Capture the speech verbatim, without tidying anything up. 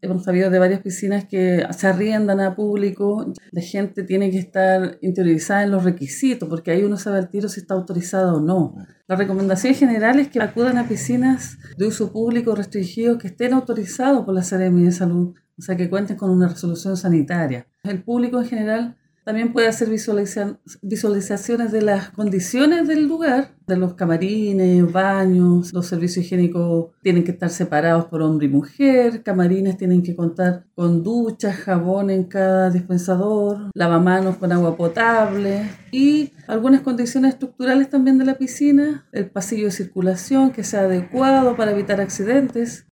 hemos sabido de varias piscinas que se arriendan a público. La gente tiene que estar interiorizada en los requisitos, porque ahí uno sabe al tiro si está autorizada o no. La recomendación general es que acudan a piscinas de uso público restringido que estén autorizados por la Seremi de Salud, o sea, que cuenten con una resolución sanitaria. El público en general también puede hacer visualiza- visualizaciones de las condiciones del lugar, de los camarines, baños. Los servicios higiénicos tienen que estar separados por hombre y mujer, camarines tienen que contar con duchas, jabón en cada dispensador, lavamanos con agua potable y algunas condiciones estructurales también de la piscina, el pasillo de circulación que sea adecuado para evitar accidentes.